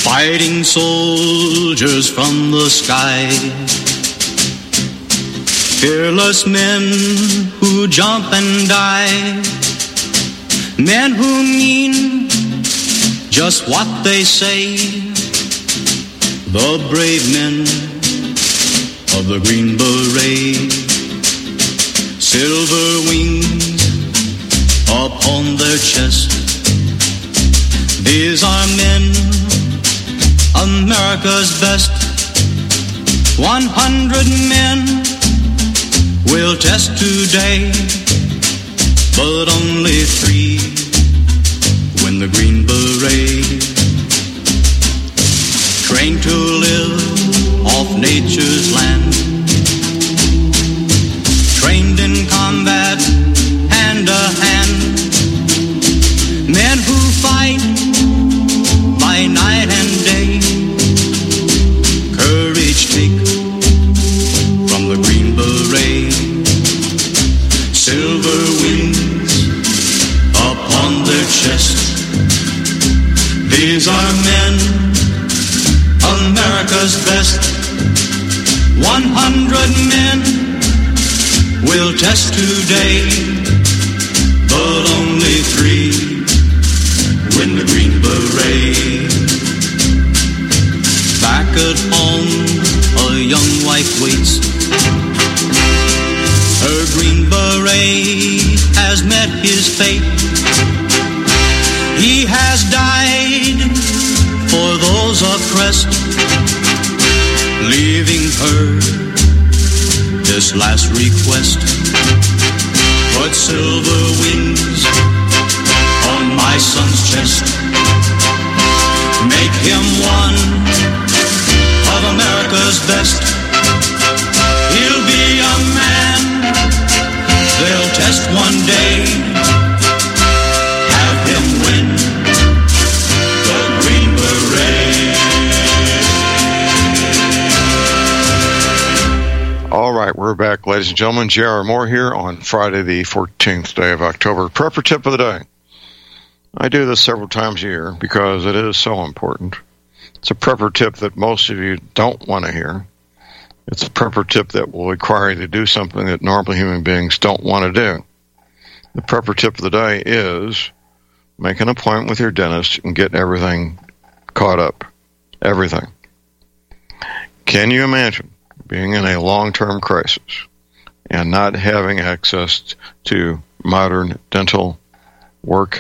Fighting soldiers from the sky, fearless men who jump and die, men who mean just what they say, the brave men of the Green Beret, silver wings upon their chest. These are men, America's best. 100 men will test today, but only 3 win the Green Beret. Trained to live off nature's land, trained in combat hand to hand, men who fight by night and day, courage take from the Green Beret, silver wings upon their chest. These are men, America's best. 100 men will test today, but only 3 win the Green Beret. Back at home, a young wife waits. Her Green Beret has met his fate. He has died for those oppressed, leaving her this last request. Put silver wings on my son's chest. Make him one of America's best. He'll be a man they'll test one day. Have him win the Green Beret. All right, we're back, ladies and gentlemen. J.R. Moore here on Friday, the 14th day of October. Prepper tip of the day. I do this several times a year because it is so important. It's a prepper tip that most of you don't want to hear. It's a prepper tip that will require you to do something that normal human beings don't want to do. The prepper tip of the day is make an appointment with your dentist and get everything caught up. Everything. Can you imagine being in a long-term crisis and not having access to modern dental work?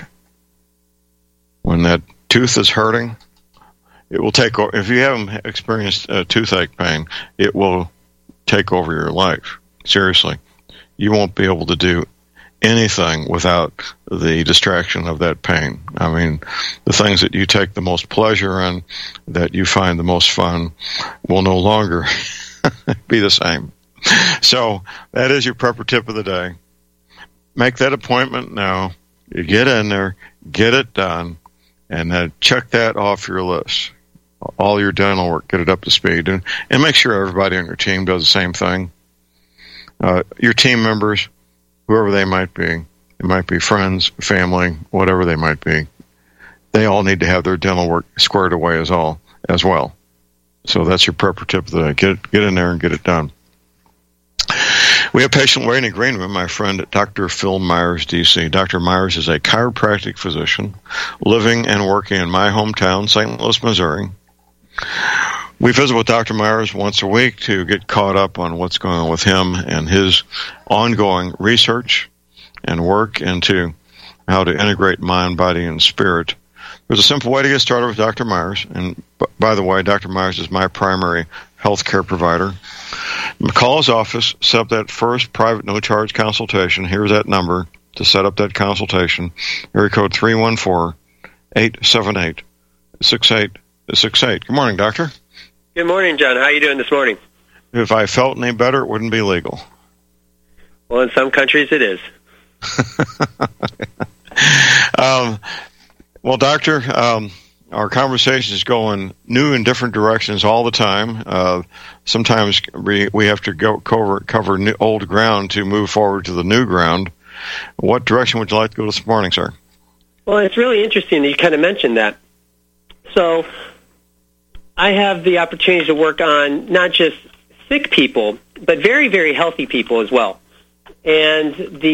When that tooth is hurting, it will take over. If you haven't experienced toothache pain, it will take over your life. Seriously. You won't be able to do anything without the distraction of that pain. I mean, the things that you take the most pleasure in, that you find the most fun, will no longer be the same. So that is your prepper tip of the day. Make that appointment now. You get in there, get it done, and then check that off your list. All your dental work, get it up to speed, and make sure everybody on your team does the same thing. Your team members, whoever they might be friends, family, whatever they might be, they all need to have their dental work squared away as well. So that's your prepper tip of the day. Get in there and get it done. We have patient waiting in the green room, my friend Dr. Phil Myers, D.C. Dr. Myers is a chiropractic physician living and working in my hometown, St. Louis, Missouri. We visit with Dr. Myers once a week to get caught up on what's going on with him and his ongoing research and work into how to integrate mind, body, and spirit. There's a simple way to get started with Dr. Myers. And by the way, Dr. Myers is my primary health care provider. Call his office, set up that first private no-charge consultation. Here's that number to set up that consultation. Area code 314-878-6868. Good morning, doctor. Good morning, John. How are you doing this morning? If I felt any better, it wouldn't be legal. Well, in some countries it is. Well, doctor, our conversations go in new and different directions all the time. Sometimes we have to go cover new, old ground to move forward to the new ground. What direction would you like to go this morning, sir? Well, it's really interesting that you kind of mentioned that. So I have the opportunity to work on not just sick people, but very, very healthy people as well. And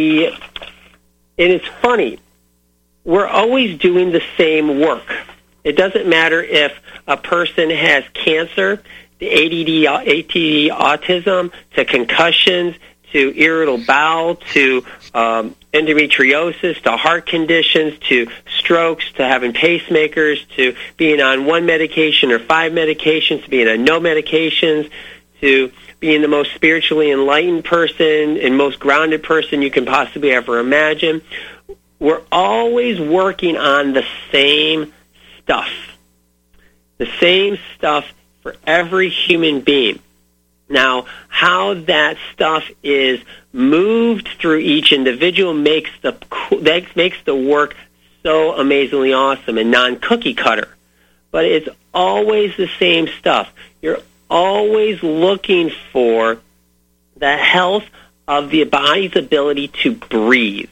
it's funny. We're always doing the same work. It doesn't matter if a person has cancer, the ADD, autism, to concussions, to irritable bowel, to endometriosis, to heart conditions, to strokes, to having pacemakers, to being on one medication or 5 medications, to being on no medications, to being the most spiritually enlightened person and most grounded person you can possibly ever imagine. We're always working on the same stuff. The same stuff for every human being. Now, how that stuff is moved through each individual makes the work so amazingly awesome and non-cookie cutter. But it's always the same stuff. You're always looking for the health of the body's ability to breathe.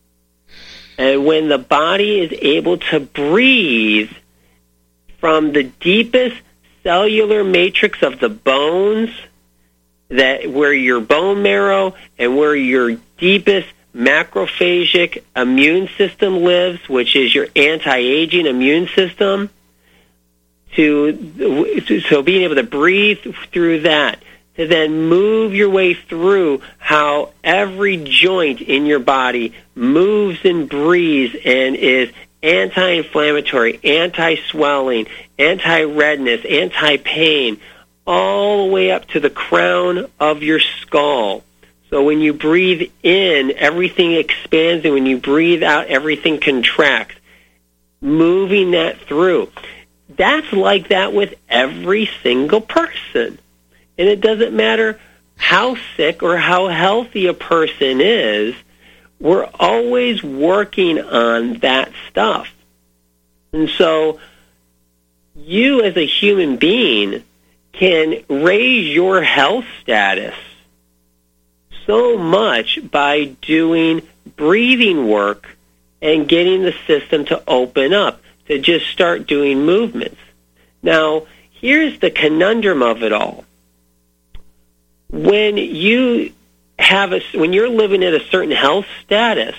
And when the body is able to breathe from the deepest cellular matrix of the bones, that where your bone marrow and where your deepest macrophagic immune system lives, which is your anti-aging immune system, so being able to breathe through that, to then move your way through how every joint in your body moves and breathes and is anti-inflammatory, anti-swelling, anti-redness, anti-pain, all the way up to the crown of your skull. So when you breathe in, everything expands, and when you breathe out, everything contracts, moving that through. That's like that with every single person. And it doesn't matter how sick or how healthy a person is, we're always working on that stuff. And so you as a human being can raise your health status so much by doing breathing work and getting the system to open up, to just start doing movements. Now, here's the conundrum of it all. When you're living at a certain health status,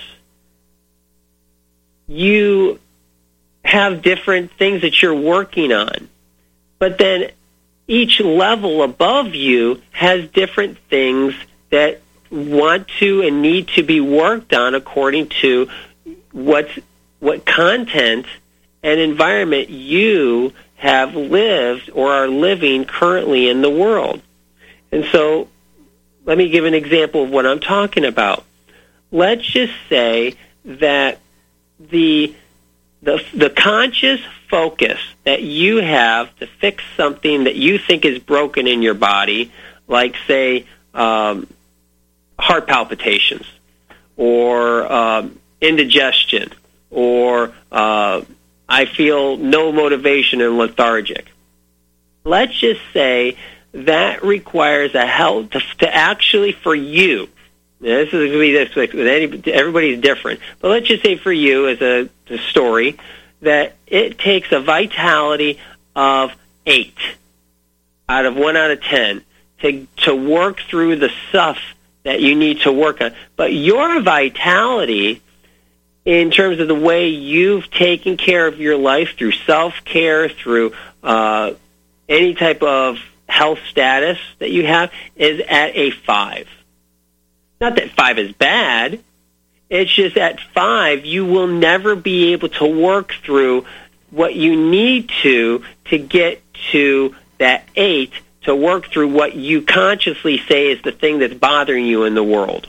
you have different things that you're working on. But then each level above you has different things that want to and need to be worked on according to what content and environment you have lived or are living currently in the world. And so let me give an example of what I'm talking about. Let's just say that the conscious focus that you have to fix something that you think is broken in your body, like, say, heart palpitations or indigestion or I feel no motivation and lethargic. Let's just say that requires a help to actually, for you, this is going to be this with everybody's different, but let's just say for you as a story that it takes a vitality of 8 out of 1 out of 10 to work through the stuff that you need to work on. But your vitality, in terms of the way you've taken care of your life through self-care, through any type of health status that you have, is at a 5. Not that 5 is bad. It's just at 5, you will never be able to work through what you need to get to that 8, to work through what you consciously say is the thing that's bothering you in the world.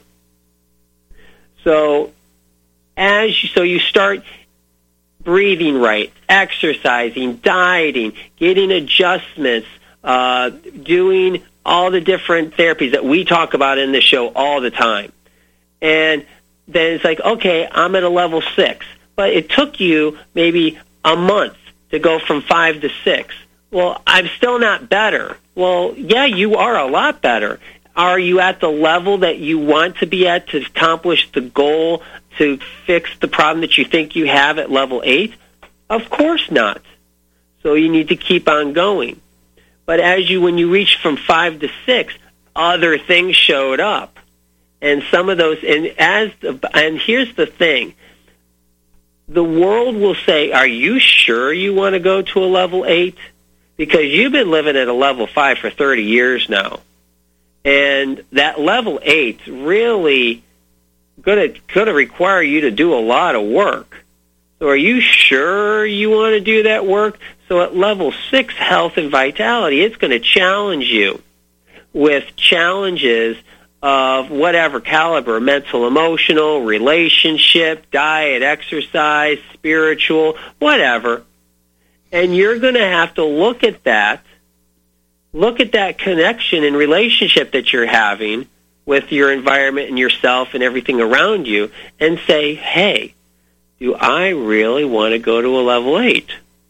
So you start breathing right, exercising, dieting, getting adjustments, doing all the different therapies that we talk about in this show all the time. And then it's like, okay, I'm at a level 6. But it took you maybe a month to go from 5 to 6. Well, I'm still not better. Well, yeah, you are a lot better. Are you at the level that you want to be at to accomplish the goal to fix the problem that you think you have at level 8? Of course not. So you need to keep on going. But when you reached from 5 to 6, other things showed up. And some of those, and here's the thing. The world will say, are you sure you want to go to a level 8? Because you've been living at a level 5 for 30 years now. And that level 8's really going to require you to do a lot of work. So are you sure you want to do that work? So at level 6, health and vitality, it's going to challenge you with challenges of whatever caliber, mental, emotional, relationship, diet, exercise, spiritual, whatever. And you're going to have to look at that connection and relationship that you're having with your environment and yourself and everything around you and say, hey, do I really want to go to a level 8?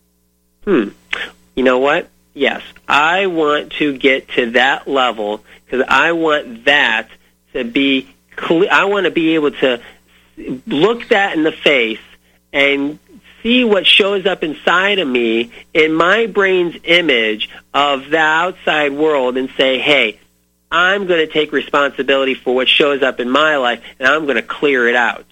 You know what? Yes, I want to get to that level because I want that to be clear. I want to be able to look that in the face and see what shows up inside of me in my brain's image of the outside world and say, hey, I'm going to take responsibility for what shows up in my life and I'm going to clear it out.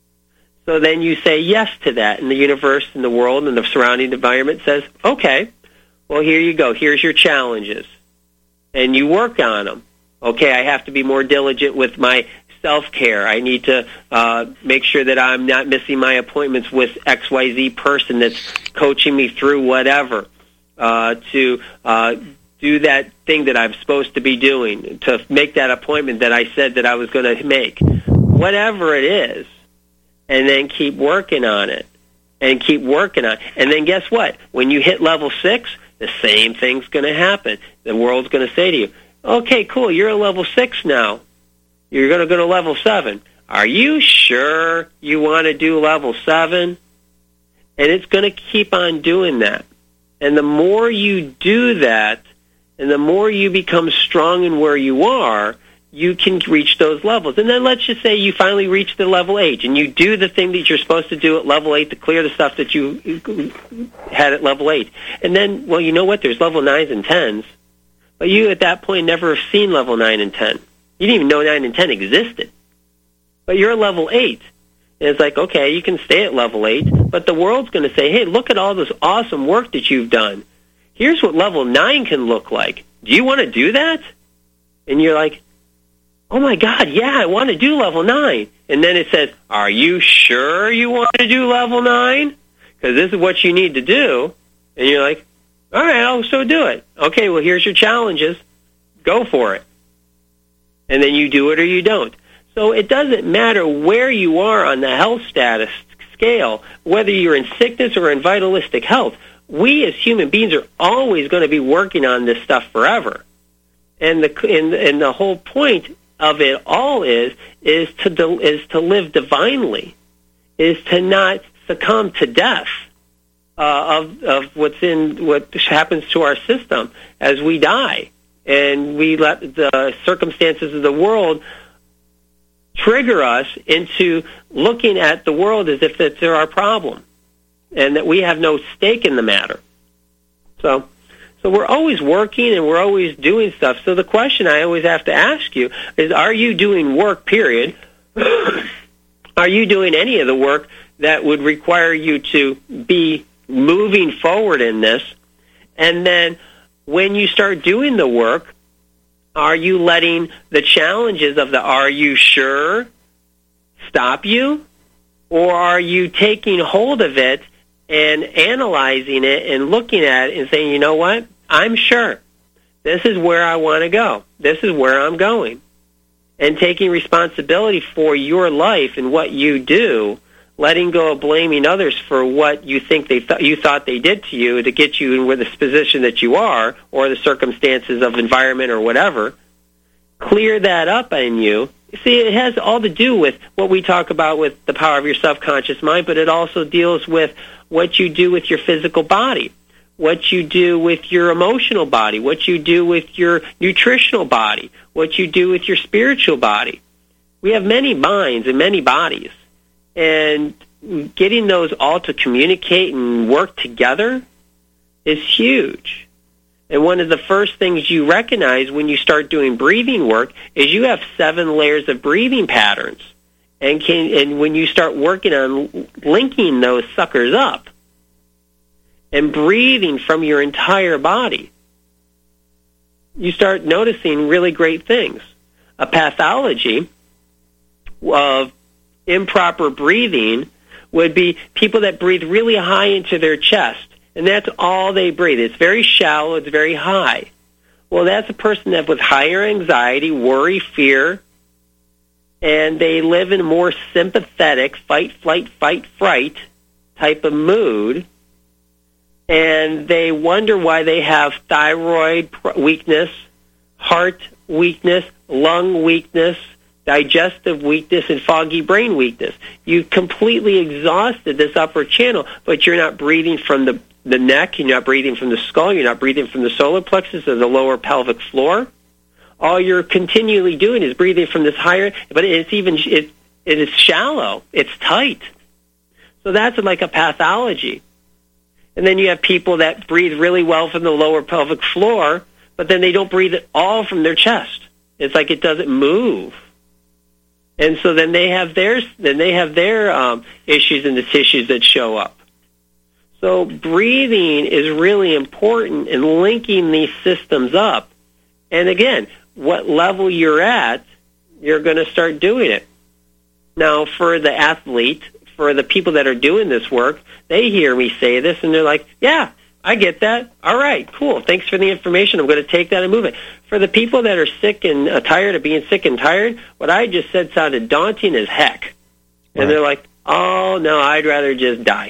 So then you say yes to that, and the universe and the world and the surrounding environment says, okay, well, here you go. Here's your challenges. And you work on them. Okay, I have to be more diligent with my self-care. I need to make sure that I'm not missing my appointments with XYZ person that's coaching me through whatever to do that thing that I'm supposed to be doing, to make that appointment that I said that I was going to make. Whatever it is. And then keep working on it. And keep working on it. And then guess what? When you hit level 6, the same thing's going to happen. The world's going to say to you, okay, cool, you're at level 6 now. You're going to go to level 7. Are you sure you want to do level 7? And it's going to keep on doing that. And the more you do that, and the more you become strong in where you are, you can reach those levels. And then let's just say you finally reach the level 8, and you do the thing that you're supposed to do at level 8 to clear the stuff that you had at level 8. And then, well, you know what? There's level 9s and 10s. But you, at that point, never have seen level 9 and 10. You didn't even know 9 and 10 existed. But you're at level 8. And it's like, okay, you can stay at level 8, but the world's going to say, hey, look at all this awesome work that you've done. Here's what level 9 can look like. Do you want to do that? And you're like, oh, my God, yeah, I want to do level 9. And then it says, are you sure you want to do level 9? Because this is what you need to do. And you're like, all right, I'll so do it. Okay, well, here's your challenges. Go for it. And then you do it or you don't. So it doesn't matter where you are on the health status scale, whether you're in sickness or in vitalistic health. We as human beings are always going to be working on this stuff forever. And the whole point of it all is to live divinely, is to not succumb to death of what happens to our system as we die, and we let the circumstances of the world trigger us into looking at the world as if it's our problem, and that we have no stake in the matter. So we're always working and we're always doing stuff. So the question I always have to ask you is, are you doing work, period? Are you doing any of the work that would require you to be moving forward in this? And then when you start doing the work, are you letting the challenges of the are you sure stop you? Or are you taking hold of it and analyzing it and looking at it and saying, you know what? I'm sure. This is where I want to go. This is where I'm going. And taking responsibility for your life and what you do, letting go of blaming others for what you think you thought they did to you to get you in this position that you are, or the circumstances of environment or whatever. Clear that up in you. See, it has all to do with what we talk about with the power of your subconscious mind, but it also deals with what you do with your physical body, what you do with your emotional body, what you do with your nutritional body, what you do with your spiritual body. We have many minds and many bodies, and getting those all to communicate and work together is huge. And one of the first things you recognize when you start doing breathing work is you have 7 layers of breathing patterns. And when you start working on linking those suckers up and breathing from your entire body, you start noticing really great things. A pathology of improper breathing would be people that breathe really high into their chest, and that's all they breathe. It's very shallow, it's very high. Well, that's a person that with higher anxiety, worry, fear, and they live in a more sympathetic fight, flight, fight, fright type of mood, and they wonder why they have thyroid weakness, heart weakness, lung weakness, digestive weakness, and foggy brain weakness. You've completely exhausted this upper channel, but you're not breathing from the neck, you're not breathing from the skull, you're not breathing from the solar plexus or the lower pelvic floor. All you're continually doing is breathing from this higher, but it is shallow, it's tight. So that's like a pathology. And then you have people that breathe really well from the lower pelvic floor, but then they don't breathe at all from their chest. It's like it doesn't move. And so then they have their issues in the tissues that show up. So breathing is really important in linking these systems up. And again, what level you're at, you're going to start doing it. Now, for the athlete, for the people that are doing this work, they hear me say this, and they're like, yeah, I get that. All right, cool. Thanks for the information. I'm going to take that and move it. For the people that are sick and tired of being sick and tired, what I just said sounded daunting as heck. And right. They're like, oh, no, I'd rather just die.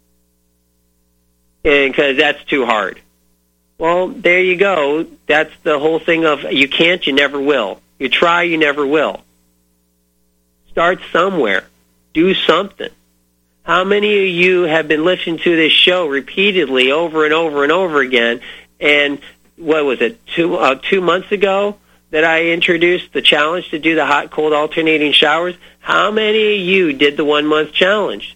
Because that's too hard. Well, there you go. That's the whole thing of you can't, you never will. You try, you never will. Start somewhere. Do something. How many of you have been listening to this show repeatedly over and over and over again? And what was it, 2 months ago that I introduced the challenge to do the hot-cold alternating showers? How many of you did the 1 month challenge?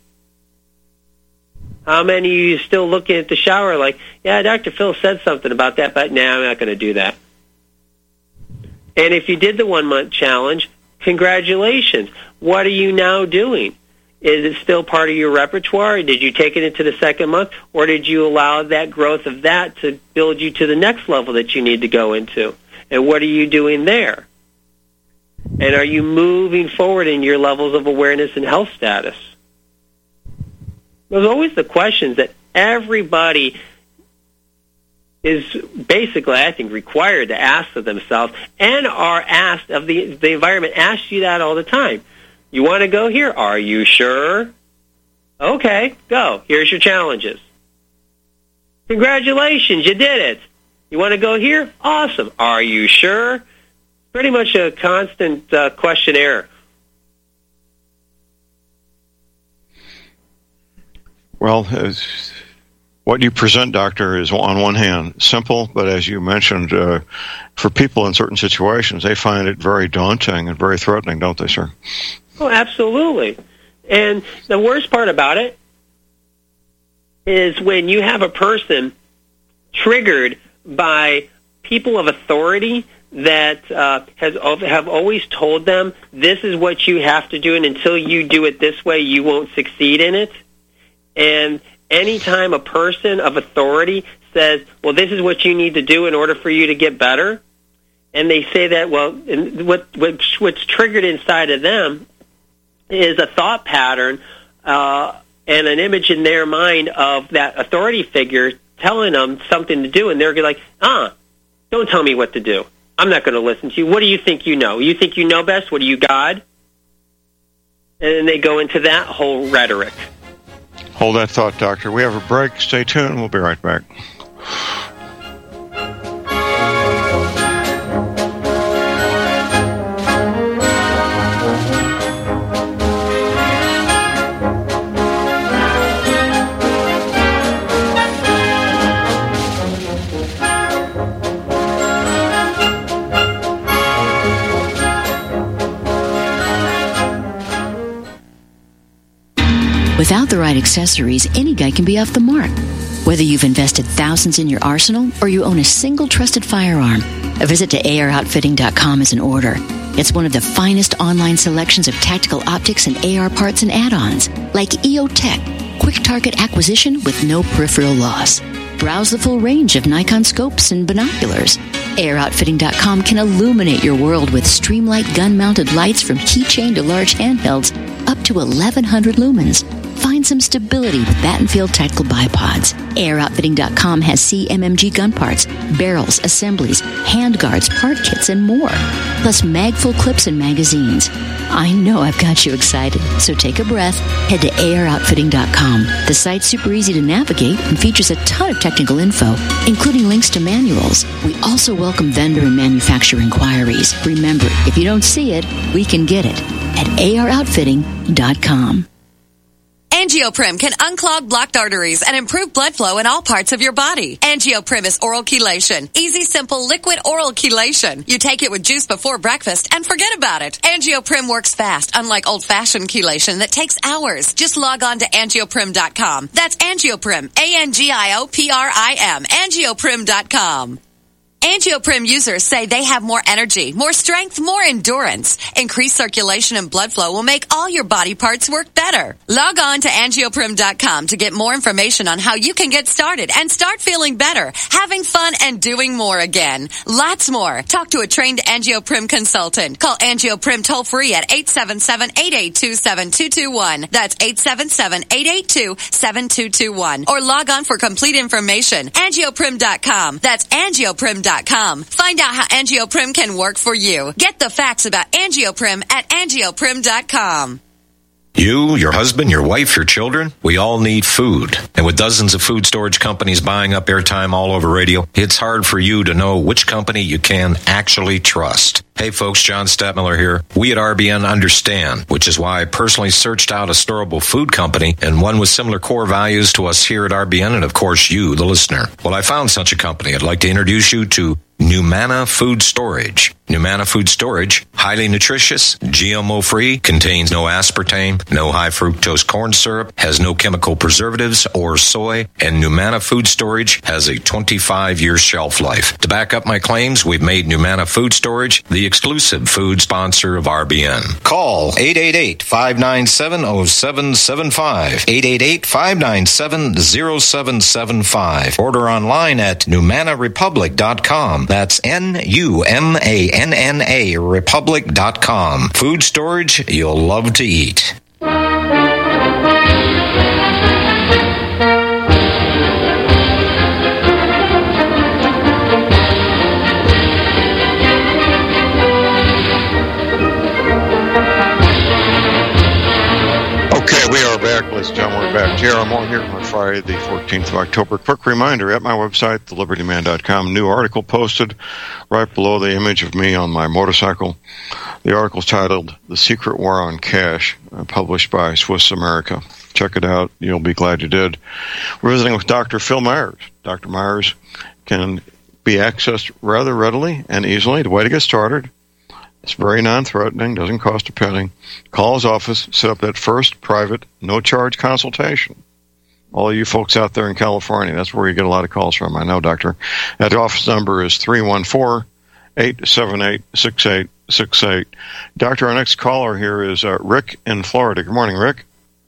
How many of you still looking at the shower like, yeah, Dr. Phil said something about that, but no, I'm not going to do that. And if you did the 1 month challenge, congratulations. What are you now doing? Is it still part of your repertoire? Did you take it into the second month? Or did you allow that growth of that to build you to the next level that you need to go into? And what are you doing there? And are you moving forward in your levels of awareness and health status? There's always the questions that everybody is basically, I think, required to ask of themselves and are asked of the environment. Asks you that all the time. You want to go here? Are you sure? Okay, go. Here's your challenges. Congratulations, you did it. You want to go here? Awesome. Are you sure? Pretty much a constant questionnaire. Well, what you present, Doctor, is on one hand simple, but as you mentioned, for people in certain situations, they find it very daunting and very threatening, don't they, sir? Oh, absolutely. And the worst part about it is when you have a person triggered by people of authority that have always told them, this is what you have to do, and until you do it this way, you won't succeed in it. And anytime a person of authority says, well, this is what you need to do in order for you to get better, and they say that, well, what's triggered inside of them is a thought pattern and an image in their mind of that authority figure telling them something to do, and they're like, don't tell me what to do. I'm not going to listen to you. What do you think you know? You think you know best? What are you, God? And then they go into that whole rhetoric. Hold that thought, Doctor. We have a break. Stay tuned. We'll be right back. Without the right accessories, any guy can be off the mark. Whether you've invested thousands in your arsenal or you own a single trusted firearm, a visit to AROutfitting.com is in order. It's one of the finest online selections of tactical optics and AR parts and add-ons, like EOTech, quick target acquisition with no peripheral loss. Browse the full range of Nikon scopes and binoculars. AROutfitting.com can illuminate your world with Streamlight gun-mounted lights from keychain to large handhelds up to 1,100 lumens. Find some stability with Battenfield Tactical Bipods. AirOutfitting.com has CMMG gun parts, barrels, assemblies, handguards, part kits, and more. Plus mag-full clips and magazines. I know I've got you excited, so take a breath. Head to AirOutfitting.com. The site's super easy to navigate and features a ton of technical info, including links to manuals. We also welcome vendor and manufacturer inquiries. Remember, if you don't see it, we can get it at AirOutfitting.com. Angioprim can unclog blocked arteries and improve blood flow in all parts of your body. Angioprim is oral chelation. Easy, simple, liquid oral chelation. You take it with juice before breakfast and forget about it. Angioprim works fast, unlike old-fashioned chelation that takes hours. Just log on to angioprim.com. That's Angioprim, ANGIOPRIM, angioprim.com. Angioprim users say they have more energy, more strength, more endurance. Increased circulation and blood flow will make all your body parts work better. Log on to angioprim.com to get more information on how you can get started and start feeling better, having fun, and doing more again. Lots more. Talk to a trained Angioprim consultant. Call Angioprim toll-free at 877-882-7221. That's 877-882-7221. Or log on for complete information. Angioprim.com. That's Angioprim.com. Find out how Angioprim can work for you. Get the facts about Angioprim at Angioprim.com. You, your husband, your wife, your children, we all need food. And with dozens of food storage companies buying up airtime all over radio, it's hard for you to know which company you can actually trust. Hey folks, John Stadtmiller here. We at RBN understand, which is why I personally searched out a storable food company and one with similar core values to us here at RBN and of course you, the listener. Well, I found such a company. I'd like to introduce you to Numana Food Storage. Numana Food Storage, highly nutritious, GMO-free, contains no aspartame, no high-fructose corn syrup, has no chemical preservatives or soy, and Numana Food Storage has a 25-year shelf life. To back up my claims, we've made Numana Food Storage the exclusive food sponsor of RBN. Call 888-597-0775, 888-597-0775. Order online at NumanaRepublic.com. That's NUMANNA Republic.com. Food storage you'll love to eat. Okay, we are back, ladies and gentlemen. We're back. J.R. Moore here on Friday, the 14th of October. Quick reminder, at my website, thelibertyman.com, new article posted right below the image of me on my motorcycle. The article is titled The Secret War on Cash, published by Swiss America. Check it out. You'll be glad you did. We're visiting with Dr. Phil Myers. Dr. Myers can be accessed rather readily and easily. The way to get started, it's very non-threatening, doesn't cost a penny. Call his office, set up that first private, no-charge consultation. All you folks out there in California, that's where you get a lot of calls from, I know, Doctor. That office number is 314-878-6868. Doctor, our next caller here is Rick in Florida. Good morning, Rick.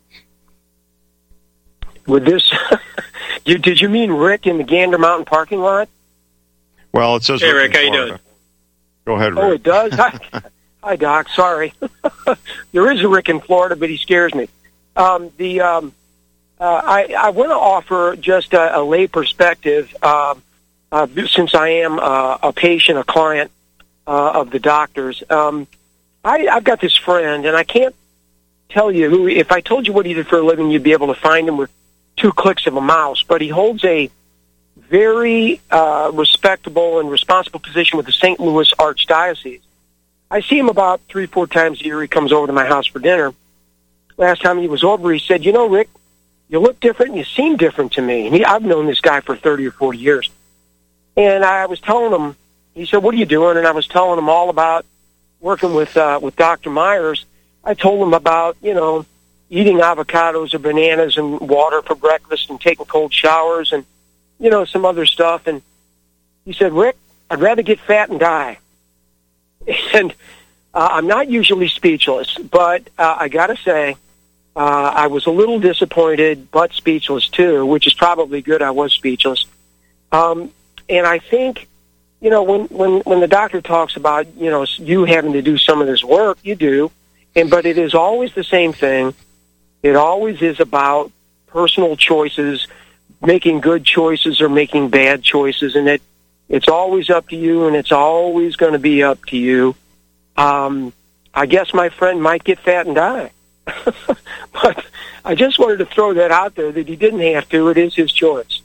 With this, did you mean Rick in the Gander Mountain parking lot? Well, it says Hey, Rick, how in you Florida. doing? Go ahead, Rick. Oh, it does? Hi, Doc. Sorry. There is a Rick in Florida, but he scares me. I want to offer just a lay perspective, since I am a patient, a client of the doctor's. I've got this friend, and I can't tell you who. If I told you what he did for a living, you'd be able to find him with 2 clicks of a mouse. But he holds a very respectable and responsible position with the St. Louis Archdiocese. I see him about 3-4 times a year. He comes over to my house for dinner. Last time he was over, he said, "You know, Rick, you look different and you seem different to me." And I've known this guy for 30 or 40 years. And I was telling him, he said, "What are you doing?" And I was telling him all about working with Dr. Myers. I told him about, you eating avocados or bananas and water for breakfast and taking cold showers and, some other stuff. And he said, Rick, I'd rather get fat and die. And I'm not usually speechless, but I got to say, I was a little disappointed, but speechless too, which is probably good. I was speechless. And I think, when the doctor talks about, you having to do some of this work, you do. But it is always the same thing. It always is about personal choices, making good choices or making bad choices. And it's always up to you, and it's always going to be up to you. I guess my friend might get fat and die. But I just wanted to throw that out there that he didn't have to. It is his choice.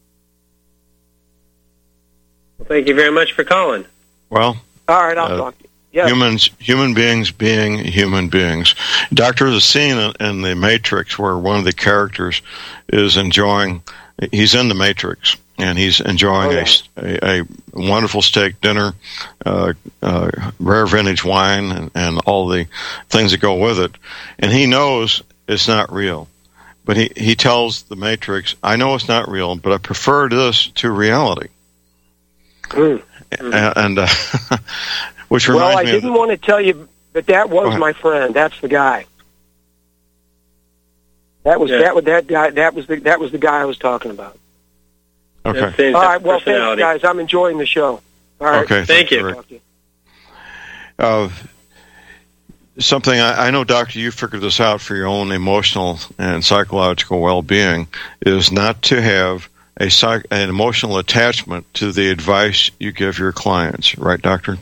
Well, thank you very much for calling. Well, all right, I'll talk to you. Yes. Human beings being human beings. Doctor, there's a scene in The Matrix where one of the characters is he's in The Matrix, and he's enjoying a wonderful steak dinner, rare vintage wine, and all the things that go with it. And he knows it's not real. But he tells The Matrix, I know it's not real, but I prefer this to reality. And which reminds me I didn't want to tell you, but that was my friend. That's the guy. That was that guy. That was the guy I was talking about. Okay. All right. Well, thanks, guys. I'm enjoying the show. All right. Okay. Thank you. Something I know, Doctor, you figured this out for your own emotional and psychological well-being is not to have an emotional attachment to the advice you give your clients, right, Doctor?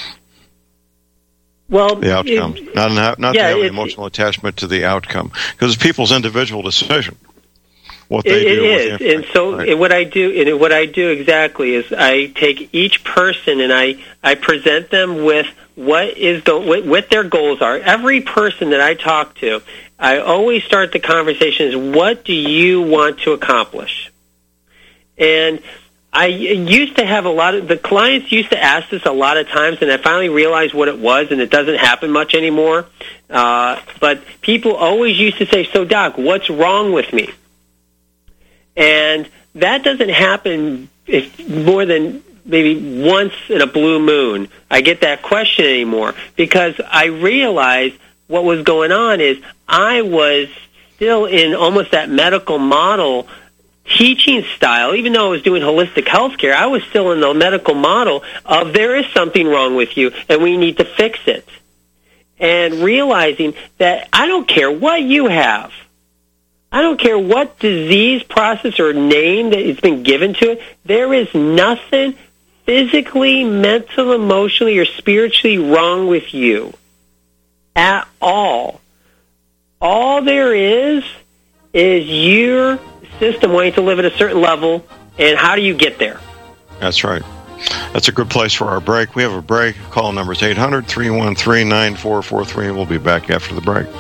Well, the outcome, not to have an emotional attachment to the outcome, because it's people's individual decision. What they do. It is, and so right. What I do exactly is I take each person and I present them with what their goals are. Every person that I talk to, I always start the conversation is, what do you want to accomplish? And I used to have the clients used to ask this a lot of times, and I finally realized what it was, and it doesn't happen much anymore. But people always used to say, so Doc, what's wrong with me? And that doesn't happen more than maybe once in a blue moon. I get that question anymore, because I realized what was going on is I was still in almost that medical model teaching style. Even though I was doing holistic healthcare, I was still in the medical model of there is something wrong with you and we need to fix it. And realizing that I don't care what you have. I don't care what disease, process, or name that has been given to it. There is nothing physically, mentally, emotionally, or spiritually wrong with you at all. All there is your system wanting to live at a certain level, and how do you get there? That's right. That's a good place for our break. We have a break. Call number is 800-313-9443. We'll be back after the break.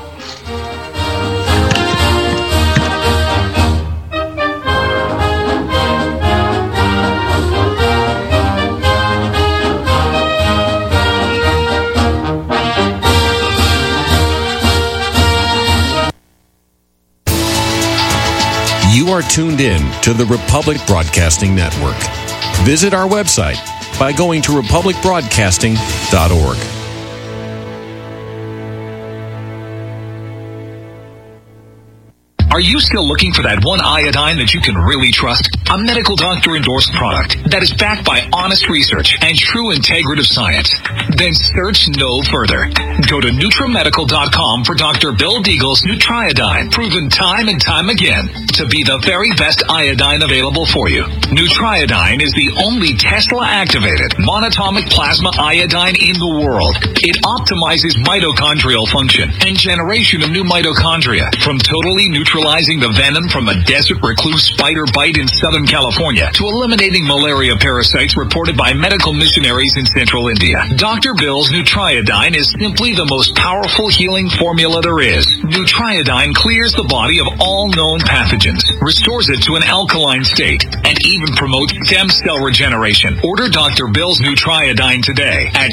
You are tuned in to the Republic Broadcasting Network. Visit our website by going to republicbroadcasting.org. Are you still looking for that one iodine that you can really trust? A medical doctor endorsed product that is backed by honest research and true integrative science? Then search no further. Go to NutriMedical.com for Dr. Bill Deagle's Nutriodine, proven time and time again to be the very best iodine available for you. Nutriodine is the only Tesla-activated monatomic plasma iodine in the world. It optimizes mitochondrial function and generation of new mitochondria from totally neutralized neutralizing the venom from a desert recluse spider bite in Southern California to eliminating malaria parasites reported by medical missionaries in Central India. Dr. Bill's Nutriodine is simply the most powerful healing formula there is. Nutriodine clears the body of all known pathogens, restores it to an alkaline state, and even promotes stem cell regeneration. Order Dr. Bill's Nutriodine today at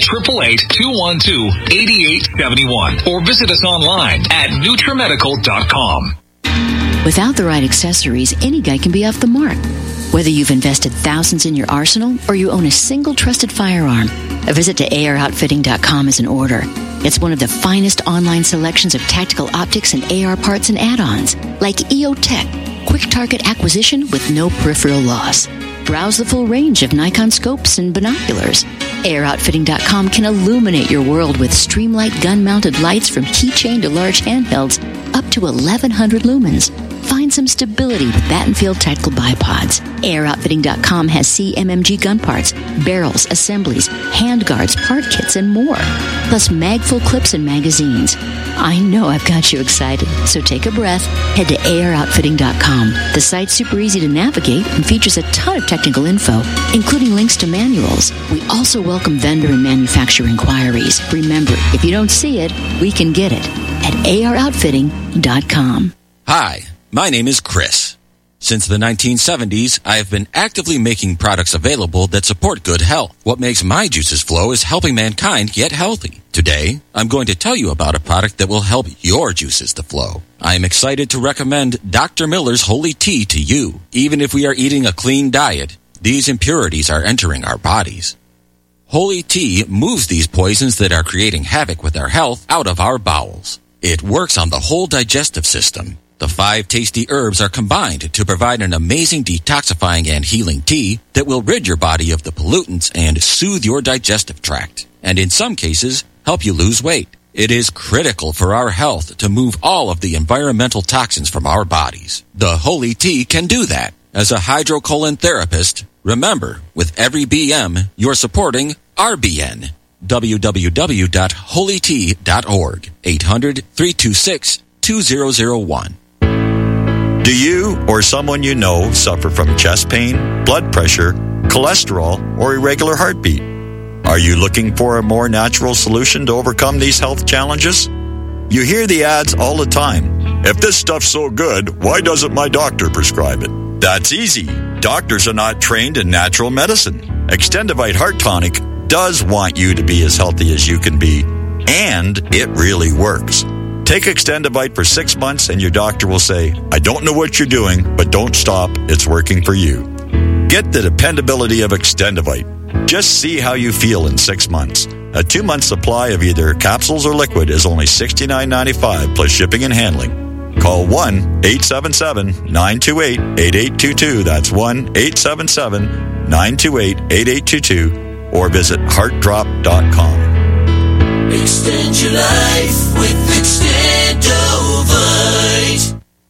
888-212-8871 or visit us online at NutriMedical.com. Without the right accessories, any guy can be off the mark. Whether you've invested thousands in your arsenal or you own a single trusted firearm, a visit to AROutfitting.com is in order. It's one of the finest online selections of tactical optics and AR parts and add-ons, like EOTech, quick target acquisition with no peripheral loss. Browse the full range of Nikon scopes and binoculars. AROutfitting.com can illuminate your world with Streamlight gun-mounted lights from keychain to large handhelds up to 1,100 lumens. Find some stability with Battenfield Tactical Bipods. AirOutfitting.com has CMMG gun parts, barrels, assemblies, handguards, part kits, and more. Plus mag-full clips and magazines. I know I've got you excited, so take a breath. Head to AirOutfitting.com. The site's super easy to navigate and features a ton of technical info, including links to manuals. We also welcome vendor and manufacturer inquiries. Remember, if you don't see it, we can get it at AROutfitting.com. Hi. My name is Chris. Since the 1970s, I have been actively making products available that support good health. What makes my juices flow is helping mankind get healthy. Today, I'm going to tell you about a product that will help your juices to flow. I am excited to recommend Dr. Miller's Holy Tea to you. Even if we are eating a clean diet, these impurities are entering our bodies. Holy Tea moves these poisons that are creating havoc with our health out of our bowels. It works on the whole digestive system. The 5 tasty herbs are combined to provide an amazing detoxifying and healing tea that will rid your body of the pollutants and soothe your digestive tract, and in some cases, help you lose weight. It is critical for our health to move all of the environmental toxins from our bodies. The Holy Tea can do that. As a hydrocolon therapist, remember, with every BM, you're supporting RBN. www.holytea.org. 800-326-2001. Do you or someone you know suffer from chest pain, blood pressure, cholesterol, or irregular heartbeat? Are you looking for a more natural solution to overcome these health challenges? You hear the ads all the time. If this stuff's so good, why doesn't my doctor prescribe it? That's easy. Doctors are not trained in natural medicine. Extendivite Heart Tonic does want you to be as healthy as you can be, and it really works. Take Extendivite for 6 months and your doctor will say, I don't know what you're doing, but don't stop. It's working for you. Get the dependability of Extendivite. Just see how you feel in 6 months. A 2-month supply of either capsules or liquid is only $69.95 plus shipping and handling. Call 1-877-928-8822. That's 1-877-928-8822 or visit heartdrop.com. Extend your life with Extendovite.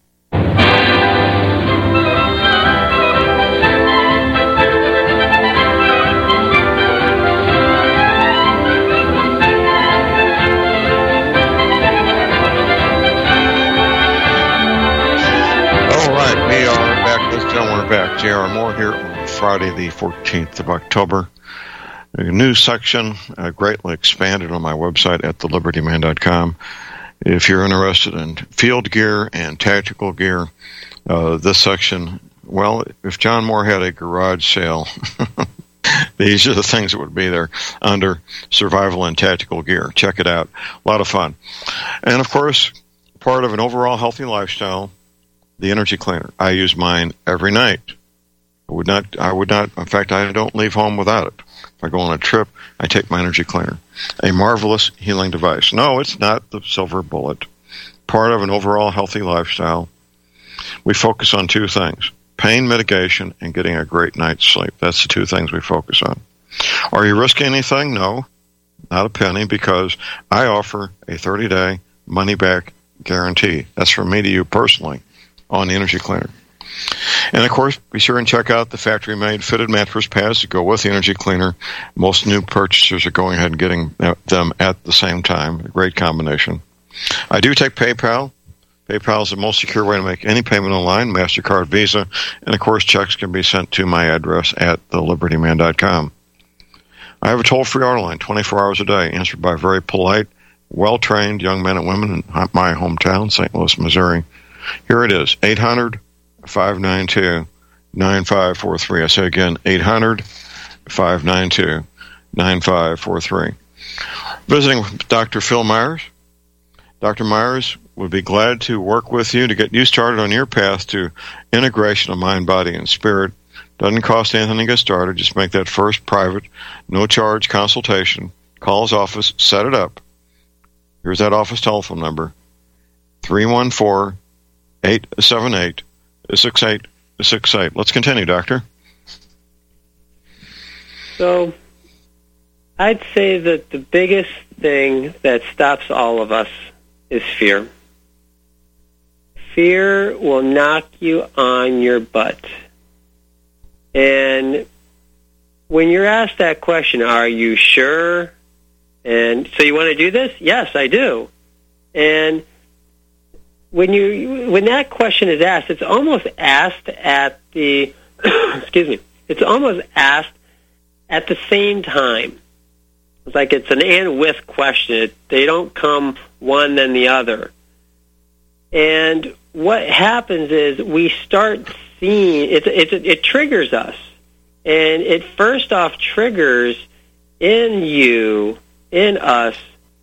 All right, we are back. Ladies and gentlemen, we're back. J.R. Moore here on Friday, the 14th of October. A new section greatly expanded on my website at thelibertyman.com. If you're interested in field gear and tactical gear, this section, well, if John Moore had a garage sale, these are the things that would be there under survival and tactical gear. Check it out. A lot of fun. And, of course, part of an overall healthy lifestyle, the energy cleaner. I use mine every night. I would not, in fact, I don't leave home without it. If I go on a trip, I take my energy cleaner. A marvelous healing device. No, it's not the silver bullet. Part of an overall healthy lifestyle. We focus on 2 things: pain mitigation and getting a great night's sleep. That's the 2 things we focus on. Are you risking anything? No, not a penny, because I offer a 30-day money-back guarantee. That's from me to you personally on the energy cleaner. And, of course, be sure and check out the factory-made fitted mattress pads that go with the energy cleaner. Most new purchasers are going ahead and getting them at the same time. A great combination. I do take PayPal. PayPal is the most secure way to make any payment online, MasterCard, Visa, and of course checks can be sent to my address at thelibertyman.com. I have a toll-free auto line 24 hours a day, answered by very polite, well-trained young men and women in my hometown, St. Louis, Missouri. Here it is, 800-592-9543. I say again, 800-592-9543. Visiting with Dr. Phil Myers. Dr. Myers would be glad to work with you to get you started on your path to integration of mind, body, and spirit. Doesn't cost anything to get started. Just make that first private, no-charge consultation. Call his office, set it up. Here's that office telephone number, 314-878-6868. Let's continue, Doctor. So I'd say that the biggest thing that stops all of us is fear. Fear will knock you on your butt. And when you're asked that question, are you sure? And so you want to do this? Yes, I do. And when that question is asked, it's almost asked at the it's almost asked at the same time. It's like it's an and with question. They don't come one then the other. And what happens is we start seeing it triggers us, and it first off triggers in us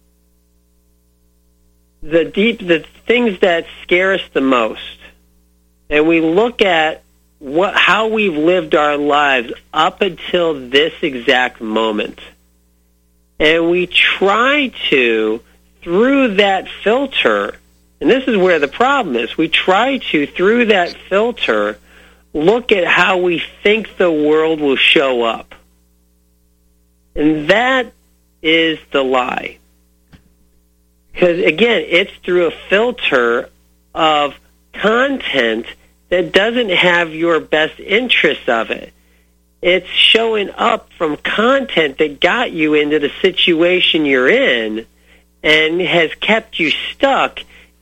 the things that scare us the most, and we look at how we've lived our lives up until this exact moment, and we try to, through that filter. And this is where the problem is. We try to, through that filter, look at how we think the world will show up. And that is the lie. Because, again, it's through a filter of content that doesn't have your best interests of it. It's showing up from content that got you into the situation you're in and has kept you stuck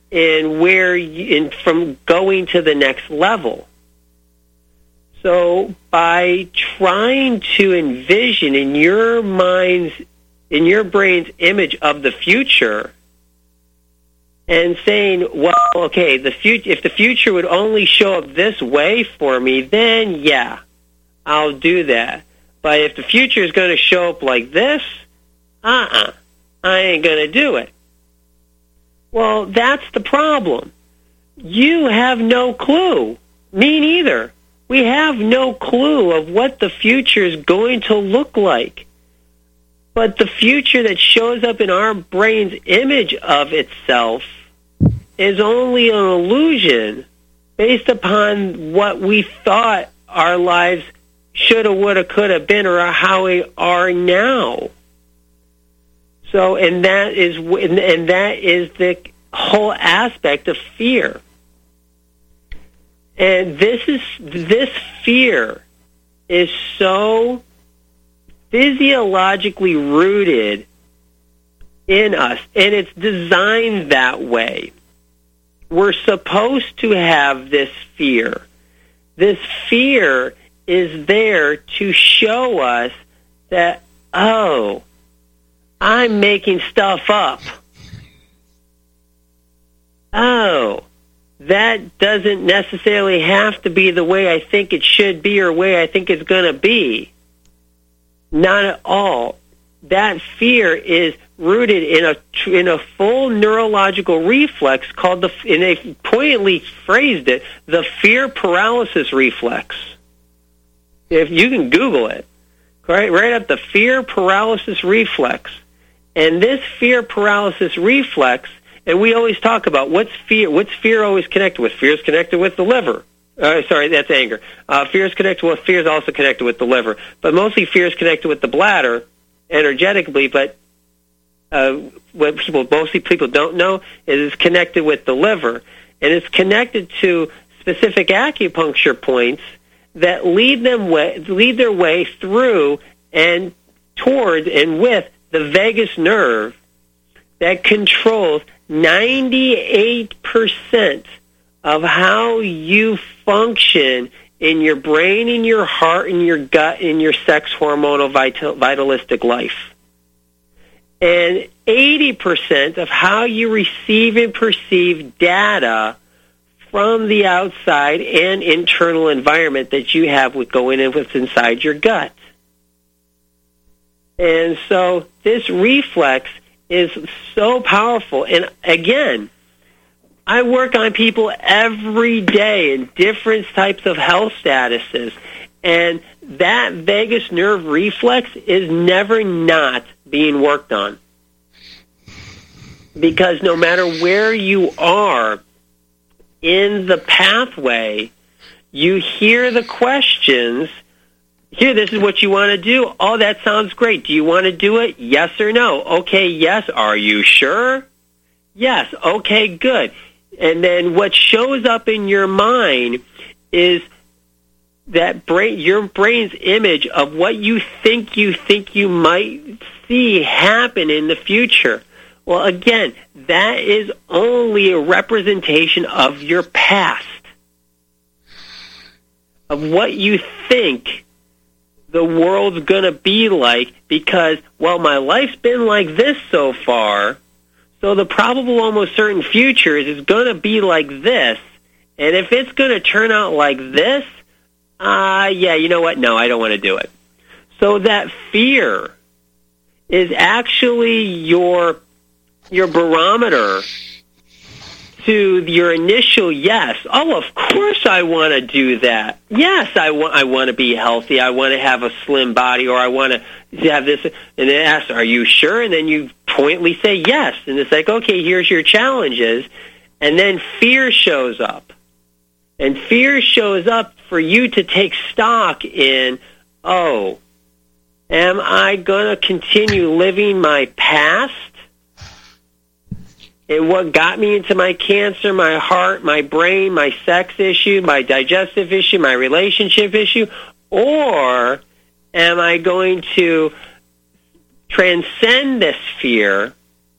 from going to the next level. So by trying to envision in your brain's image of the future, and saying, well, okay, if the future would only show up this way for me, then yeah, I'll do that. But if the future is going to show up like this, I ain't going to do it. Well, that's the problem. You have no clue. Me neither. We have no clue of what the future is going to look like. But the future that shows up in our brain's image of itself is only an illusion based upon what we thought our lives shoulda, woulda, coulda been, or how we are now. So, and that is the whole aspect of fear. And this fear is so physiologically rooted in us, and it's designed that way. We're supposed to have this fear. This fear is there to show us that, oh, I'm making stuff up. Oh, that doesn't necessarily have to be the way I think it should be or the way I think it's going to be. Not at all. That fear is rooted in a full neurological reflex called and they poignantly phrased it, the fear paralysis reflex. If you can Google it, right up the fear paralysis reflex. And this fear paralysis reflex, and we always talk about what's fear always connected with? Fear is connected with the liver. Sorry, that's anger. Fear is connected with, fear is also connected with the liver. But mostly fear is connected with the bladder energetically, but what mostly people don't know is it's connected with the liver. And it's connected to specific acupuncture points that lead their way through and towards and with the vagus nerve that controls 98% of how you function in your brain, in your heart, in your gut, in your sex hormonal vitalistic life. And 80% of how you receive and perceive data from the outside and internal environment that you have with going in what's inside your gut. And so this reflex is so powerful. And again, I work on people every day in different types of health statuses. And that vagus nerve reflex is never not being worked on. Because no matter where you are in the pathway, you hear the questions. Here, this is what you want to do. Oh, that sounds great. Do you want to do it? Yes or no? Okay, yes. Are you sure? Yes. Okay, good. And then what shows up in your mind is that your brain's image of what you think you might see happen in the future. Well, again, that is only a representation of your past, of what you think the world's going to be like, because, well, my life's been like this so far, so the probable almost certain future is going to be like this, and if it's going to turn out like this, yeah, you know what? No, I don't want to do it. So that fear is actually your barometer to your initial yes. Oh, of course I want to do that. Yes, I want to be healthy. I want to have a slim body, or I want to have this. And then ask, are you sure? And then you pointedly say yes. And it's like, okay, here's your challenges. And then fear shows up. And fear shows up for you to take stock in, oh, am I going to continue living my past? And what got me into my cancer, my heart, my brain, my sex issue, my digestive issue, my relationship issue? Or am I going to transcend this fear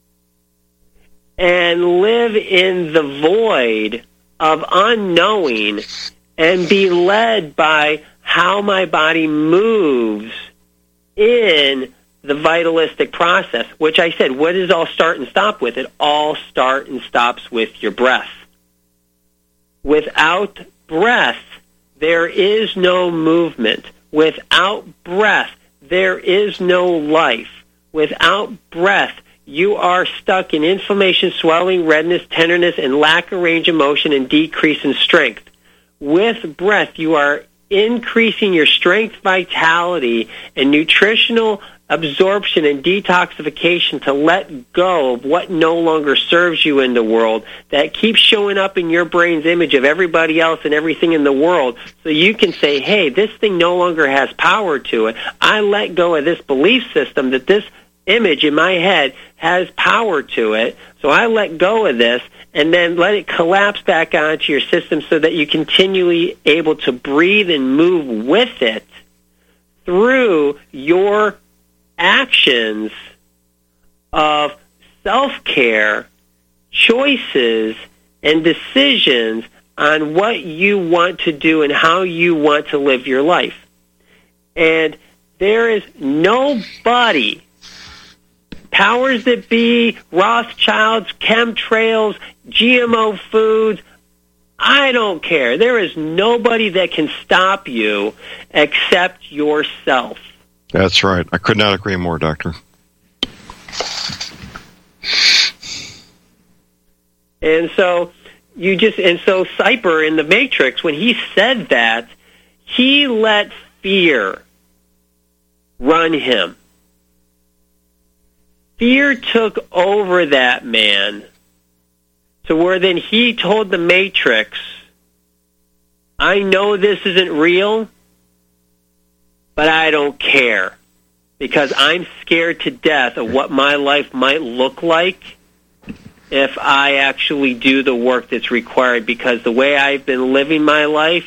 and live in the void of unknowing and be led by how my body moves in the vitalistic process, which I said, what does all start and stop with? It all starts and stops with your breath. Without breath, there is no movement. Without breath, there is no life. Without breath, you are stuck in inflammation, swelling, redness, tenderness, and lack of range of motion and decrease in strength. With breath, you are increasing your strength, vitality, and nutritional absorption and detoxification to let go of what no longer serves you in the world, that keeps showing up in your brain's image of everybody else and everything in the world, so you can say, hey, this thing no longer has power to it. I let go of this belief system that this image in my head has power to it, so I let go of this, and then let it collapse back onto your system so that you continually able to breathe and move with it through your actions of self-care, choices, and decisions on what you want to do and how you want to live your life. And there is nobody, powers that be, Rothschilds, chemtrails, GMO foods, I don't care. There is nobody that can stop you except yourself. That's right. I could not agree more, Doctor. And so Cypher in the Matrix, when he said that, he let fear run him. Fear took over that man to where then he told the Matrix, I know this isn't real, but I don't care, because I'm scared to death of what my life might look like if I actually do the work that's required, because the way I've been living my life,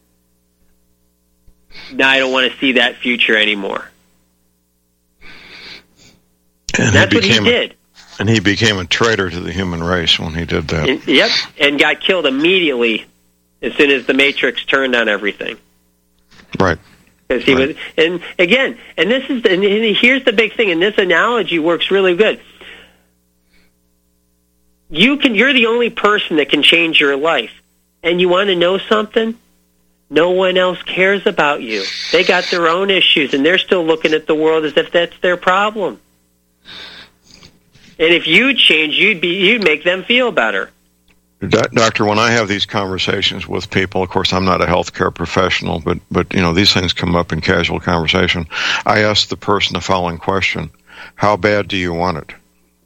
now I don't want to see that future anymore. And that's what he did. And he became a traitor to the human race when he did that. Yep, and got killed immediately as soon as the Matrix turned on everything. Right. Because he was, and again, and here's the big thing, and this analogy works really good. You're the only person that can change your life, and you want to know something? No one else cares about you. They got their own issues, and they're still looking at the world as if that's their problem. And if you change, you'd make them feel better. Doctor, when I have these conversations with people, of course, I'm not a healthcare professional, but these things come up in casual conversation. I ask the person the following question: how bad do you want it?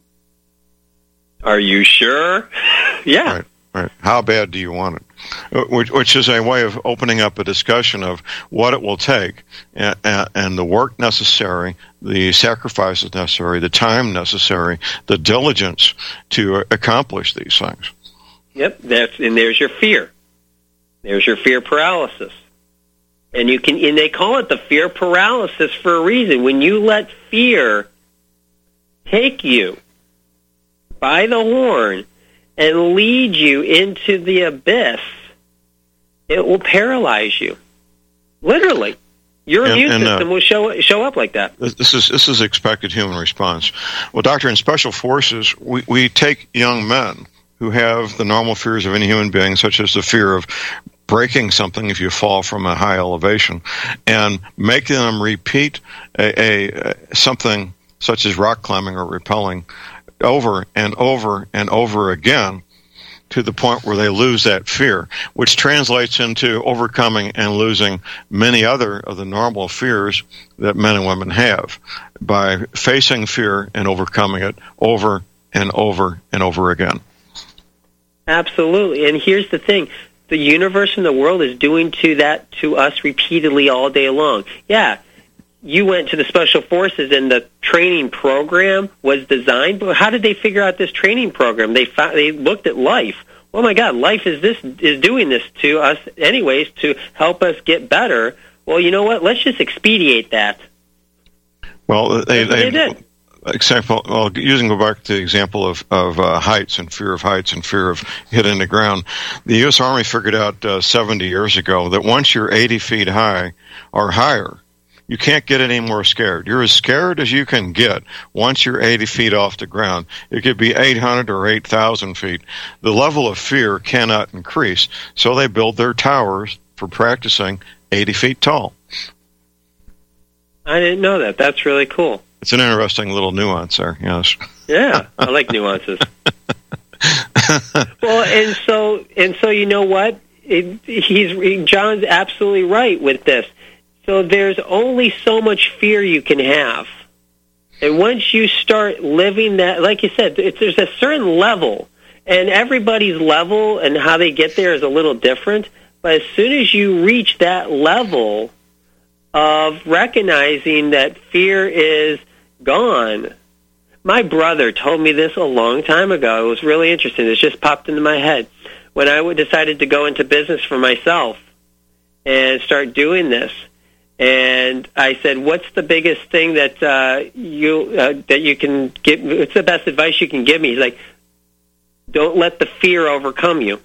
Are you sure? Yeah. Right. How bad do you want it? Which is a way of opening up a discussion of what it will take and the work necessary, the sacrifices necessary, the time necessary, the diligence to accomplish these things. Yep, and there's your fear. There's your fear paralysis. And they call it the fear paralysis for a reason. When you let fear take you by the horn and lead you into the abyss, it will paralyze you. Literally. Your immune system will show up like that. This is expected human response. Well, Doctor, in Special Forces, we take young men who have the normal fears of any human being, such as the fear of breaking something if you fall from a high elevation, and making them repeat something such as rock climbing or rappelling over and over and over again to the point where they lose that fear, which translates into overcoming and losing many other of the normal fears that men and women have by facing fear and overcoming it over and over and over again. Absolutely. And here's the thing. The universe and the world is doing that to us repeatedly all day long. Yeah, you went to the Special Forces and the training program was designed, but how did they figure out this training program? They looked at life. Oh my God, life is doing this to us anyways to help us get better. Well, you know what? Let's just expedite that. Well, they did. Go back to the example of heights and fear of hitting the ground. The U.S. Army figured out 70 years ago that once you're 80 feet high or higher, you can't get any more scared. You're as scared as you can get once you're 80 feet off the ground. It could be 800 or 8,000 feet. The level of fear cannot increase, so they build their towers for practicing 80 feet tall. I didn't know that. That's really cool. It's an interesting little nuance there, yes. Yeah, I like nuances. Well, and so you know what? John's absolutely right with this. So there's only so much fear you can have. And once you start living that, like you said, there's a certain level, and everybody's level and how they get there is a little different. But as soon as you reach that level of recognizing that fear is gone. My brother told me this a long time ago. It was really interesting. It just popped into my head. When I decided to go into business for myself and start doing this, and I said, what's the biggest thing that you can give? What's the best advice you can give me? He's like, don't let the fear overcome you.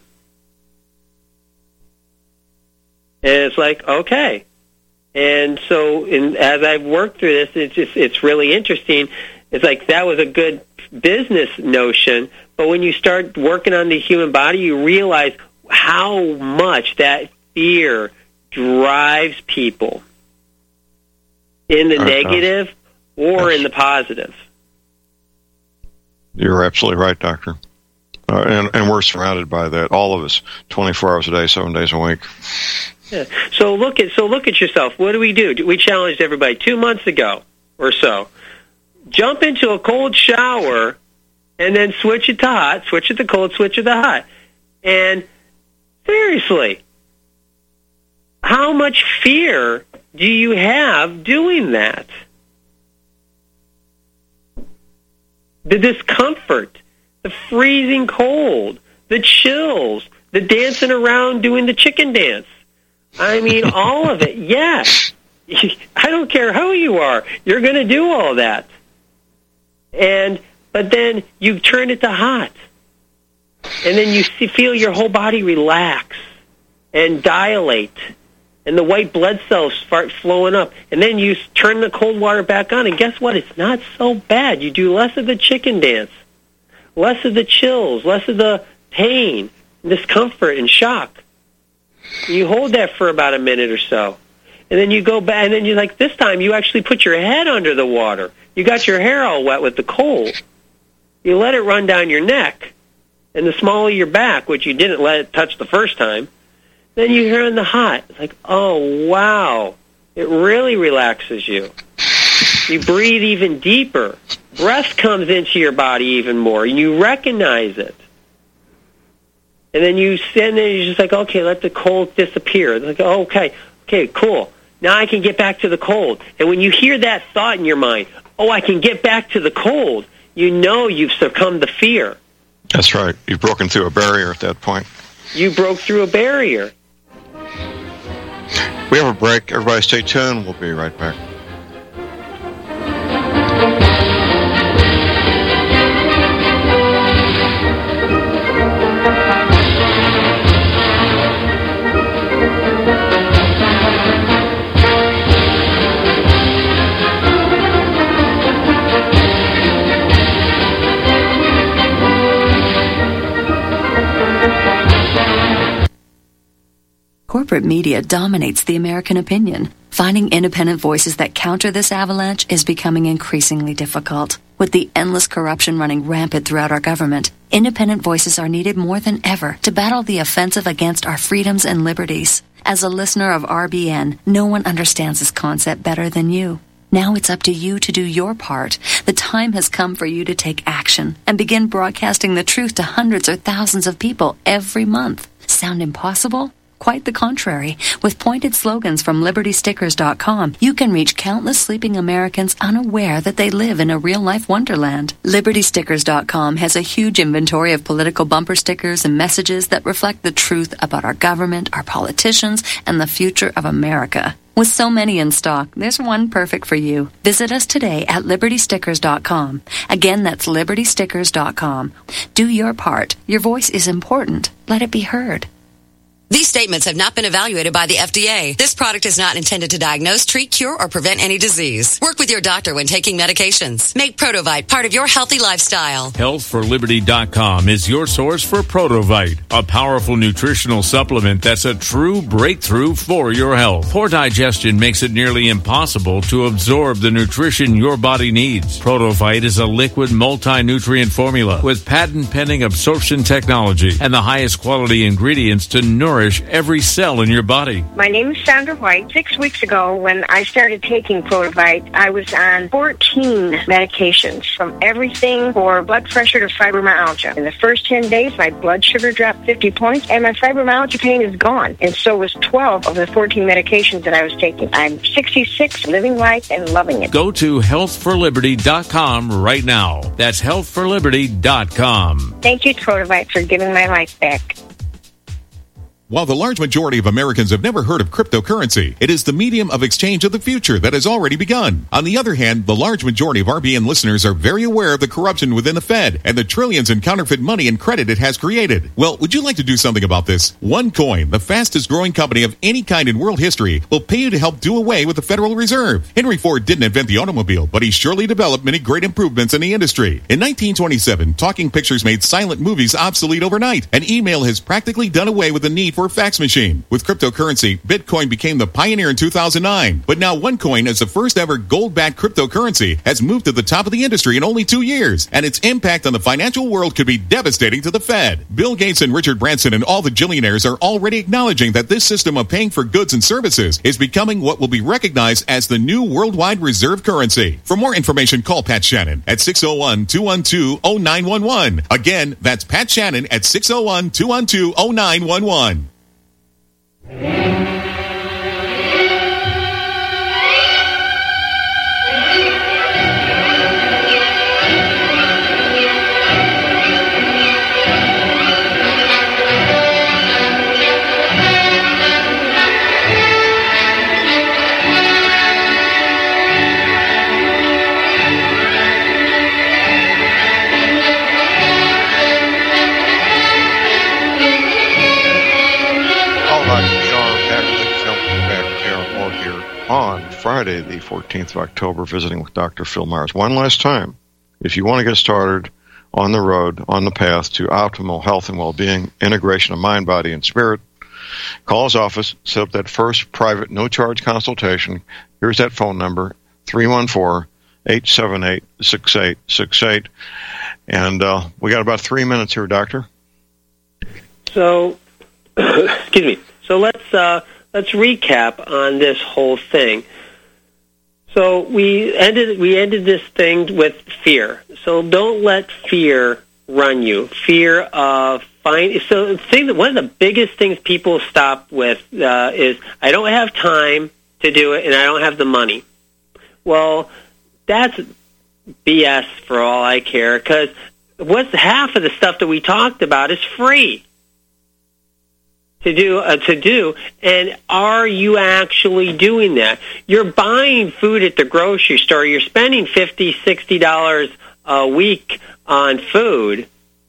And it's like, okay. And so as I've worked through this, it's really interesting. It's like that was a good business notion, but when you start working on the human body, you realize how much that fear drives people in the negative or in the positive. You're absolutely right, Doctor. And we're surrounded by that, all of us, 24 hours a day, 7 days a week. Yeah. So look at yourself. What do? We challenged everybody 2 months ago or so. Jump into a cold shower and then switch it to hot, switch it to cold, switch it to hot. And seriously, how much fear do you have doing that? The discomfort, the freezing cold, the chills, the dancing around doing the chicken dance. I mean, all of it. Yes. I don't care who you are. You're going to do all that. And But then you turn it to hot. And then you feel your whole body relax and dilate. And the white blood cells start flowing up. And then you turn the cold water back on. And guess what? It's not so bad. You do less of the chicken dance, less of the chills, less of the pain, discomfort, and shock. And you hold that for about a minute or so. And then you go back, and then you're like, this time you actually put your head under the water. You got your hair all wet with the cold. You let it run down your neck and the small of your back, which you didn't let it touch the first time. Then you hear in the hot. It's like, oh, wow. It really relaxes you. You breathe even deeper. Breath comes into your body even more, and you recognize it. And then you're just like, okay, let the cold disappear. It's like, oh, okay, cool. Now I can get back to the cold. And when you hear that thought in your mind, oh, I can get back to the cold, you know you've succumbed to fear. That's right. You've broken through a barrier at that point. You broke through a barrier. We have a break. Everybody stay tuned. We'll be right back. Corporate media dominates the American opinion. Finding independent voices that counter this avalanche is becoming increasingly difficult. With the endless corruption running rampant throughout our government, independent voices are needed more than ever to battle the offensive against our freedoms and liberties. As a listener of RBN, no one understands this concept better than you. Now it's up to you to do your part. The time has come for you to take action and begin broadcasting the truth to hundreds or thousands of people every month. Sound impossible? Quite the contrary. With pointed slogans from LibertyStickers.com, you can reach countless sleeping Americans unaware that they live in a real-life wonderland. LibertyStickers.com has a huge inventory of political bumper stickers and messages that reflect the truth about our government, our politicians, and the future of America. With so many in stock, there's one perfect for you. Visit us today at LibertyStickers.com. Again, that's LibertyStickers.com. Do your part. Your voice is important. Let it be heard. These statements have not been evaluated by the FDA. This product is not intended to diagnose, treat, cure, or prevent any disease. Work with your doctor when taking medications. Make Protovite part of your healthy lifestyle. HealthForLiberty.com is your source for Protovite, a powerful nutritional supplement that's a true breakthrough for your health. Poor digestion makes it nearly impossible to absorb the nutrition your body needs. Protovite is a liquid multi-nutrient formula with patent-pending absorption technology and the highest quality ingredients to nourish every cell in your body. My name is Sandra White. 6 weeks ago, when I started taking Protovite, I was on 14 medications, from everything for blood pressure to fibromyalgia. In the first 10 days, my blood sugar dropped 50 points, and my fibromyalgia pain is gone. And so was 12 of the 14 medications that I was taking. I'm 66, living life and loving it. Go to HealthForLiberty.com right now. That's HealthForLiberty.com. Thank you, Protovite, for giving my life back. While the large majority of Americans have never heard of cryptocurrency, it is the medium of exchange of the future that has already begun. On the other hand, the large majority of RBN listeners are very aware of the corruption within the Fed and the trillions in counterfeit money and credit it has created. Well, would you like to do something about this? OneCoin, the fastest growing company of any kind in world history, will pay you to help do away with the Federal Reserve. Henry Ford didn't invent the automobile, but he surely developed many great improvements in the industry. In 1927, talking pictures made silent movies obsolete overnight, and email has practically done away with the need for a fax machine. With cryptocurrency, Bitcoin became the pioneer in 2009. But now OneCoin, as the first ever gold-backed cryptocurrency, has moved to the top of the industry in only 2 years, and its impact on the financial world could be devastating to the Fed. Bill Gates and Richard Branson and all the Jillionaires are already acknowledging that this system of paying for goods and services is becoming what will be recognized as the new worldwide reserve currency. For more information, call Pat Shannon at 601-212-0911. Again, that's Pat Shannon at 601-212-0911. on Friday, the 14th of October, visiting with Dr. Phil Myers. One last time, if you want to get started on the road, on the path to optimal health and well-being, integration of mind, body, and spirit, call his office, set up that first private, no-charge consultation. Here's that phone number, 314-878-6868. And we got about 3 minutes here, Doctor. So, excuse me. So let's recap on this whole thing. So we ended this thing with fear. So don't let fear run you. Fear of one of the biggest things people stop with is, I don't have time to do it and I don't have the money. Well, that's BS for all I care, because what's half of the stuff that we talked about is free to do, and are you actually doing that? You're buying food at the grocery store. You're spending $50, $60 a week on food.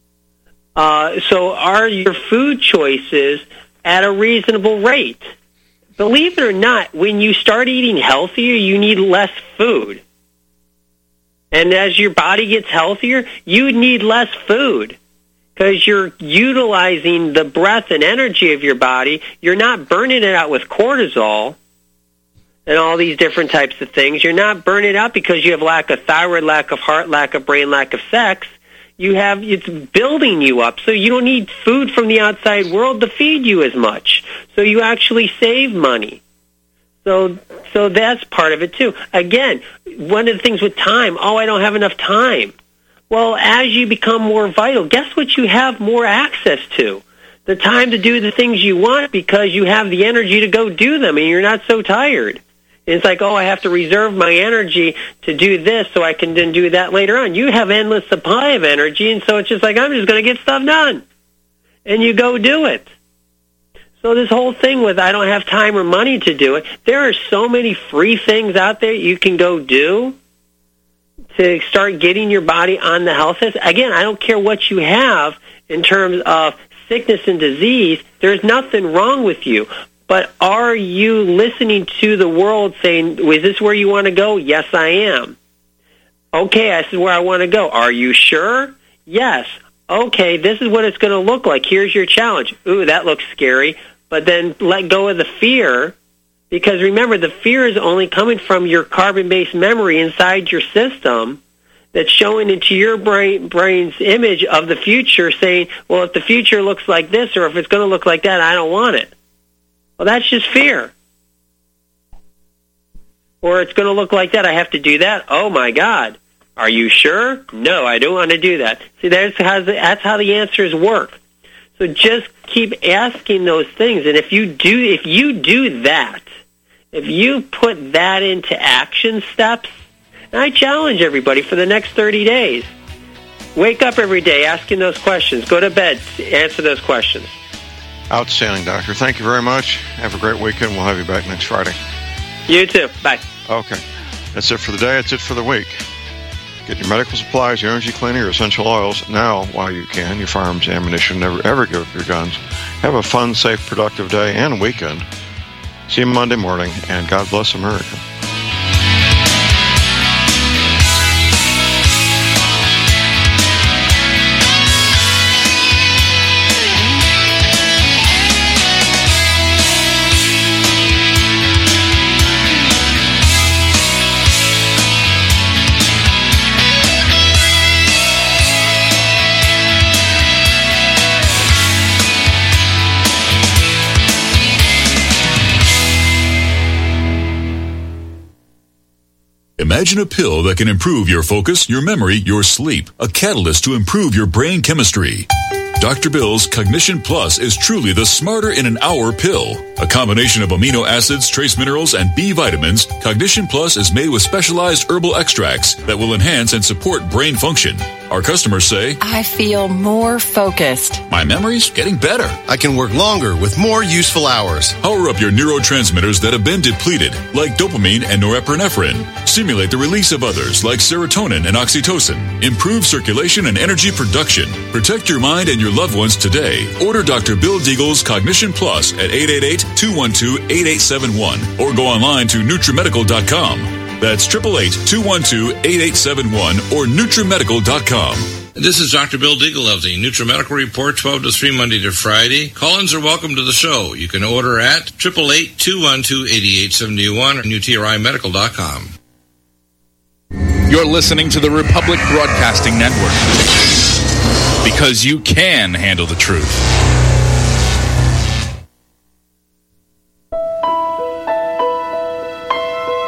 So are your food choices at a reasonable rate? Believe it or not, when you start eating healthier, you need less food. And as your body gets healthier, you need less food because you're utilizing the breath and energy of your body. You're not burning it out with cortisol and all these different types of things. You're not burning it out because you have lack of thyroid, lack of heart, lack of brain, lack of sex. It's building you up, so you don't need food from the outside world to feed you as much. So you actually save money. So that's part of it too. Again, one of the things with time, I don't have enough time. Well, as you become more vital, guess what you have more access to? The time to do the things you want because you have the energy to go do them and you're not so tired. It's like, I have to reserve my energy to do this so I can then do that later on. You have endless supply of energy, and so it's just like, I'm just going to get stuff done. And you go do it. So this whole thing with I don't have time or money to do it, there are so many free things out there you can go do to start getting your body on the health list. Again, I don't care what you have in terms of sickness and disease. There's nothing wrong with you. But are you listening to the world saying, is this where you want to go? Yes, I am. Okay, this is where I want to go. Are you sure? Yes. Okay, this is what it's going to look like. Here's your challenge. Ooh, that looks scary. But then let go of the fear, because remember, the fear is only coming from your carbon-based memory inside your system that's showing into your brain's image of the future saying, well, if the future looks like this or if it's going to look like that, I don't want it. Well, that's just fear. Or it's going to look like that. I have to do that. Oh, my God. Are you sure? No, I don't want to do that. See, that's how the answers work. So just keep asking those things. And if you do that, if you put that into action steps, and I challenge everybody for the next 30 days, wake up every day asking those questions. Go to bed, answer those questions. Outstanding, Doctor. Thank you very much. Have a great weekend. We'll have you back next Friday. You too. Bye. Okay. That's it for the day. That's it for the week. Get your medical supplies, your energy cleaner, your essential oils now while you can. Your firearms, ammunition. Never, ever give up your guns. Have a fun, safe, productive day and weekend. See you Monday morning, and God bless America. Imagine a pill that can improve your focus, your memory, your sleep. A catalyst to improve your brain chemistry. Dr. Bill's Cognition Plus is truly the smarter in an hour pill. A combination of amino acids, trace minerals, and B vitamins, Cognition Plus is made with specialized herbal extracts that will enhance and support brain function. Our customers say, I feel more focused. My memory's getting better. I can work longer with more useful hours. Power up your neurotransmitters that have been depleted, like dopamine and norepinephrine. Stimulate the release of others, like serotonin and oxytocin. Improve circulation and energy production. Protect your mind and your loved ones today. Order Dr. Bill Deagle's Cognition Plus at 888-212-8871 or go online to NutriMedical.com. That's 888-212-8871 or NutriMedical.com. This is Dr. Bill Deagle of the NutriMedical Report, 12 to 3, Monday to Friday. Call-ins are welcome to the show. You can order at 888-212-8871 or NutriMedical.com. You're listening to the Republic Broadcasting Network because you can handle the truth.